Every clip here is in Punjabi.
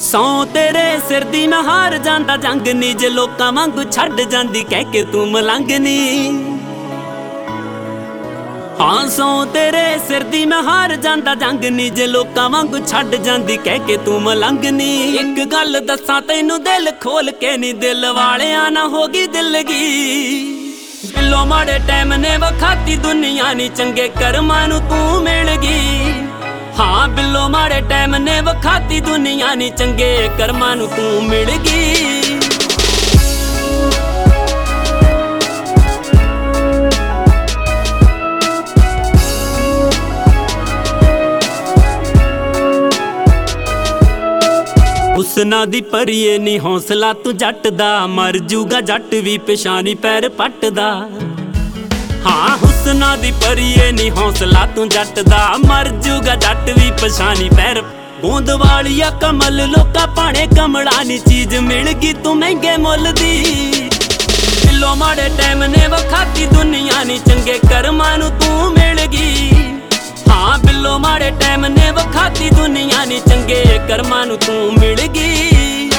ਸੌ ਤੇਰੇ ਸਿਰ ਦੀ ਮੈਂ ਹਾਰ ਜਾਂਦਾ ਜੰਗ ਨੀ, ਜੇ ਲੋਕਾਂ ਵਾਂਗੂ ਛੱਡ ਜਾਂਦੀ ਕਹਿ ਕੇ ਤੂੰ ਮਲੰਗ ਨੀ। ਹਾਂ ਸੌ ਤੇਰੇ ਸਿਰ ਦੀ ਮੈਂ ਹਾਰ ਜਾਂਦਾ ਜੰਗ ਨੀ, ਜੇ ਲੋਕਾਂ ਵਾਂਗੂ ਛੱਡ ਜਾਂਦੀ ਕਹਿ ਕੇ ਤੂੰ ਮਲੰਗ ਨੀ। ਇੱਕ ਗੱਲ ਦੱਸਾਂ ਤੈਨੂੰ ਦਿਲ ਖੋਲ ਕੇ ਨੀ, ਦਿਲ ਵਾਲਿਆਂ ਨਾ ਹੋ ਗਈ ਦਿਲਗੀ। ਬਿੱਲੋ ਮਾੜੇ ਟਾਈਮ ਨੇ ਵਖਾਤੀ ਦੁਨੀਆ ਨੀ, ਚੰਗੇ ਕਰਮਾਂ ਨੂੰ ਤੂੰ ਮਿਲ ਗਈ। ਹਾਂ ਬਿੱਲੋ ਮਾੜੇ ਟਾਈਮ ਨੇ ਵਖਾਤੀ ਦੁਨੀਆ ਨੀ, ਚੰਗੇ ਕਰਮਾਂ ਨੂੰ ਤੂੰ ਮਿਲ ਗਈ। ਹੁਸਨਾ ਦੀ ਪਰੀਏ ਨੀ ਹੌਸਲਾ ਤੂੰ ਜੱਟ ਦਾ, ਮਰ ਜੂਗਾ ਜੱਟ ਵੀ ਪਛਾਣੀ ਪੈਰ ਪੱਟਦਾ। ਹਾਂ ਹੁਸਨਾ ਦੀ ਪਰੀਏ ਨੀ ਹੌਸਲਾ ਤੂੰ ਜੱਟ ਦਾ, ਮਰ ਜੂਗਾ ਜੱਟ ਵੀ ਪਛਾਣੀ ਪੈਰ। ਬੂੰਦ ਵਾਲੀਆ ਕਮਲ ਲੋਕਾਂ ਭਾਣੇ ਕਮਲਾ ਨੀ, ਚੀਜ਼ ਮਿਲ ਗਈ ਤੂੰ ਮਹਿੰਗੇ ਮੁੱਲ ਦੀ। ਬਿੱਲੋ ਮਾੜੇ ਟਾਈਮ ਨੇ ਵਖਾਤੀ ਦੁਨੀਆ ਨੀ, ਚੰਗੇ ਕਰਮਾਂ ਨੂੰ ਤੂੰ ਮਿਲ ਗਈ। ਹਾਂ ਬਿੱਲੋ ਮਾੜੇ ਟਾਈਮ ਨੇ ਵਖਾਤੀ ਦੁਨੀਆ ਨੀ, ਚੰਗੇ ਕਰਮਾਂ ਨੂੰ ਤੂੰ ਮਿਲ ਗਈ।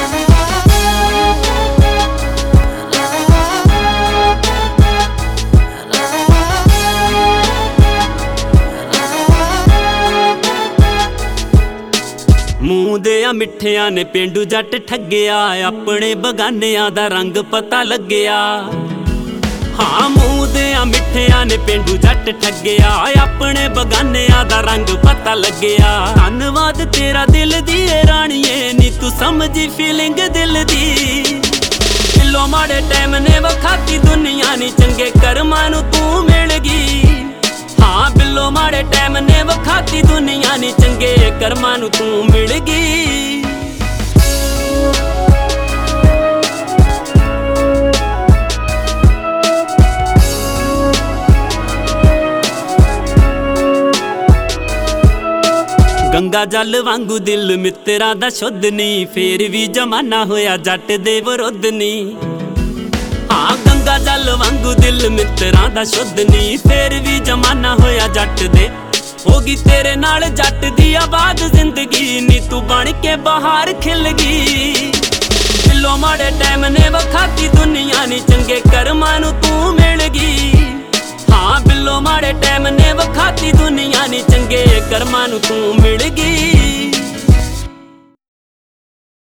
ਮੂੰਹ ਦੇ ਆ ਮਿੱਠਿਆਂ ਨੇ ਪੇਂਡੂ ਜੱਟ ਠੱਗਿਆ, ਆਪਣੇ ਬਗਾਨਿਆਂ ਦਾ ਰੰਗ ਪਤਾ ਲੱਗਿਆ। ਹਾਂ ਮੂੰਹ ਦੇ ਆ ਮਿੱਠਿਆਂ ਨੇ ਪੇਂਡੂ ਜੱਟ ਠੱਗਿਆ, ਆਪਣੇ ਬਗਾਨਿਆਂ ਦਾ ਰੰਗ ਪਤਾ ਲੱਗਿਆ। ਧੰਨਵਾਦ ਤੇਰਾ ਦਿਲ ਦੀ ਏ ਰਾਣੀਏ ਨੀ, ਤੂੰ ਸਮਝੀ ਫੀਲਿੰਗ ਦਿਲ ਦੀ। ਬਿੱਲੋ ਮਾੜੇ ਟਾਈਮ ਨੇ ਵਖਾਤੀ ਦੁਨੀਆ ਨੀ, ਚੰਗੇ ਕਰਮਾਂ ਨੂੰ ਤੂੰ ਮਿਲ ਗਈ। ਹਾਂ ਬਿੱਲੋ ਮਾੜੇ ਟਾਈਮ ਨੇ ਵਖਾਤੀ ਦੁਨੀਆ ਨੀ, ਚੰਗੇ ਕਰਮਾਂ ਨੂੰ ਤੂੰ ਮਿਲ ਗਈ। ਗੰਗਾ ਜਲ ਵਾਂਗੂ ਦਿਲ ਮਿੱਤਰਾਂ ਦਾ ਸ਼ੁੱਧ ਨੀ, ਫੇਰ ਵੀ ਜ਼ਮਾਨਾ ਹੋਇਆ ਜੱਟ ਦੇ ਵਿਰੁੱਧ ਨੀ। ਹਾਂ ਗੰਗਾ ਜਲ ਵਾਂਗੂ ਦਿਲ ਮਿੱਤਰਾਂ ਦਾ ਸ਼ੁੱਧ ਨੀ, ਫੇਰ ਵੀ ਜ਼ਮਾਨਾ ਹੋਇਆ ਜੱਟ ਦੇ। ਹੋ ਗਈ ਤੇਰੇ ਨਾਲ ਜੱਟ ਦੀ ਆਬਾਦ ਜ਼ਿੰਦਗੀ ਨੀ, ਤੂੰ ਬਣ ਕੇ ਬਹਾਰ ਖਿਲ ਗਈ। ਬਿੱਲੋ ਮਾੜੇ ਟਾਈਮ ਨੇ ਵਖਾਤੀ ਦੁਨੀਆ ਨੀ, ਚੰਗੇ ਕਰਮਾਂ ਨੂੰ ਤੂੰ ਮਿਲ ਗਈ। ਹਾਂ ਬਿੱਲੋ ਮਾੜੇ ਟਾਈਮ ਨੇ ਵਖਾਤੀ ਦੁਨੀਆ ਨੀ, ਚੰਗੇ ਕਰਮਾਂ ਨੂੰ ਤੂੰ ਮਿਲ ਗਈ।